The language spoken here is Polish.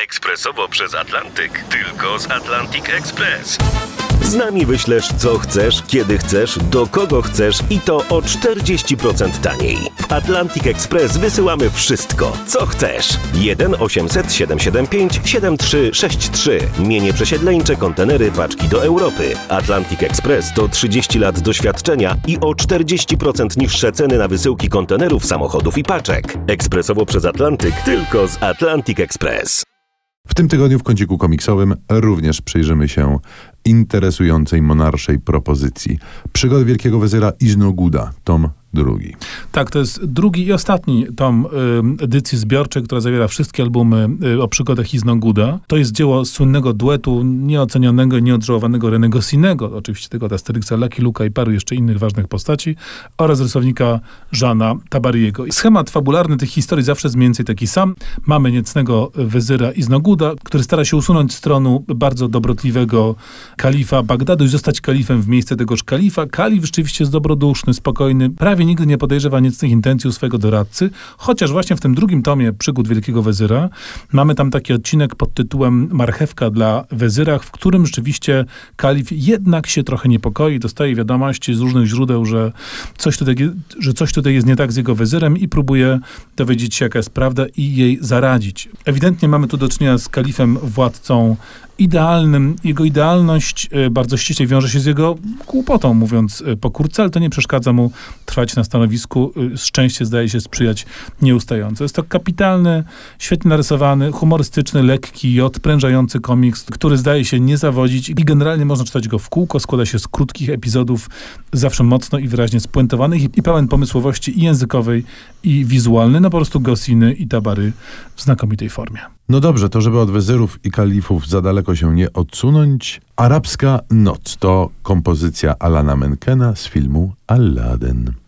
Ekspresowo przez Atlantyk. Tylko z Atlantic Express. Z nami wyślesz co chcesz, kiedy chcesz, do kogo chcesz i to o 40% taniej. W Atlantic Express wysyłamy wszystko, co chcesz. 1 800 775 7363. Mienie przesiedleńcze, kontenery, paczki do Europy. Atlantic Express to 30 lat doświadczenia i o 40% niższe ceny na wysyłki kontenerów, samochodów i paczek. Ekspresowo przez Atlantyk, tylko z Atlantic Express. W tym tygodniu w kąciku komiksowym również przyjrzymy się interesującej monarszej propozycji. Przygody Wielkiego Wezyra Iznoguda, tom 2. Tak, to jest drugi i ostatni tom edycji zbiorczej, która zawiera wszystkie albumy o przygodach Iznoguda. To jest dzieło słynnego duetu nieocenionego i nieodżałowanego René Goscinnego, oczywiście tego od Asterixa, Lucky Luke'a i paru jeszcze innych ważnych postaci, oraz rysownika Jeana Tabariego. Schemat fabularny tych historii zawsze jest mniej więcej taki sam. Mamy niecnego wezyra Iznoguda, który stara się usunąć z tronu bardzo dobrotliwego kalifa Bagdadu i zostać kalifem w miejsce tegoż kalifa. Kalif rzeczywiście jest dobroduszny, spokojny, prawie nigdy nie podejrzewa niecnych intencji u swojego doradcy, chociaż właśnie w tym drugim tomie Przygód Wielkiego Wezyra mamy tam taki odcinek pod tytułem Marchewka dla wezyra, w którym rzeczywiście kalif jednak się trochę niepokoi, dostaje wiadomości z różnych źródeł, że coś tutaj jest nie tak z jego wezyrem i próbuje dowiedzieć się, jaka jest prawda i jej zaradzić. Ewidentnie mamy tu do czynienia z kalifem władcą idealnym. Jego idealność bardzo ściśle wiąże się z jego głupotą, mówiąc pokrótce, ale to nie przeszkadza mu trwać na stanowisku. Szczęście zdaje się sprzyjać nieustająco. Jest to kapitalny, świetnie narysowany, humorystyczny, lekki i odprężający komiks, który zdaje się nie zawodzić i generalnie można czytać go w kółko. Składa się z krótkich epizodów, zawsze mocno i wyraźnie spuentowanych i pełen pomysłowości i językowej, i wizualnej. No po prostu Gosciny i Tabary w znakomitej formie. No dobrze, to żeby od wezyrów i kalifów za daleko się nie odsunąć, Arabska Noc to kompozycja Alana Menkena z filmu Aladdin.